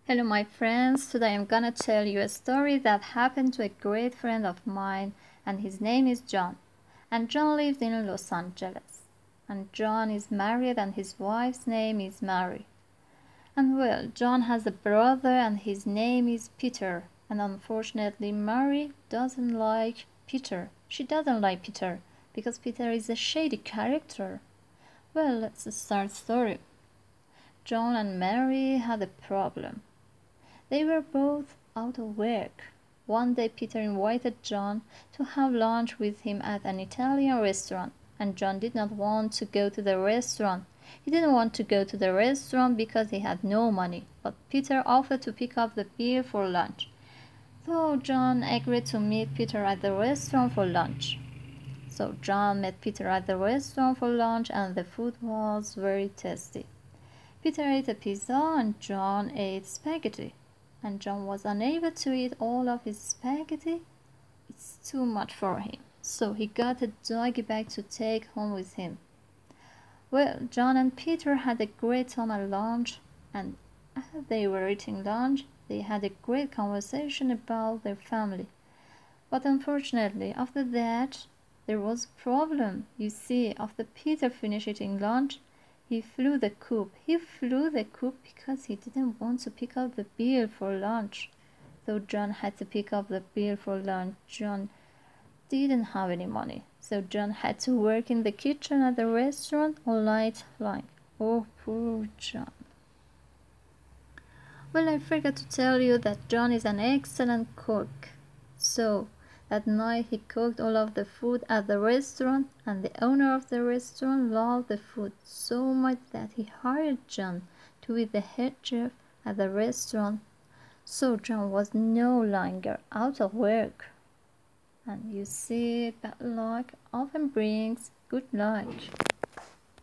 Hello, my friends. Today I'm gonna tell you a story that happened to a great friend of mine, and his name is John. And John lives in Los Angeles. And John is married, and his wife's name is Mary. And well, John has a brother, and his name is Peter. And unfortunately, Mary doesn't like Peter. She doesn't like Peter because Peter is a shady character. Well, let's start the story. John and Mary had a problem. They were both out of work. One day Peter invited John to have lunch with him at an Italian restaurant, and John did not want to go to the restaurant. He didn't want to go to the restaurant because he had no money, but Peter offered to pick up the bill for lunch. So John agreed to meet Peter at the restaurant for lunch. So John met Peter at the restaurant for lunch, and the food was very tasty. Peter ate a pizza and John ate spaghetti. And John was unable to eat all of his spaghetti. It's too much for him. So he got a doggy bag to take home with him. Well, John and Peter had a great time at lunch, and as they were eating lunch, they had a great conversation about their family. But unfortunately, after that, there was a problem. You see, after Peter finished eating lunch, he flew the coop. He flew the coop because he didn't want to pick up the bill for lunch. So John had to pick up the bill for lunch. John didn't have any money. So John had to work in the kitchen at the restaurant all night long. Oh, poor John. Well, I forgot to tell you that John is an excellent cook. So that night he cooked all of the food at the restaurant, and the owner of the restaurant loved the food so much that he hired John to be the head chef at the restaurant. So John was no longer out of work. And you see, bad luck often brings good luck.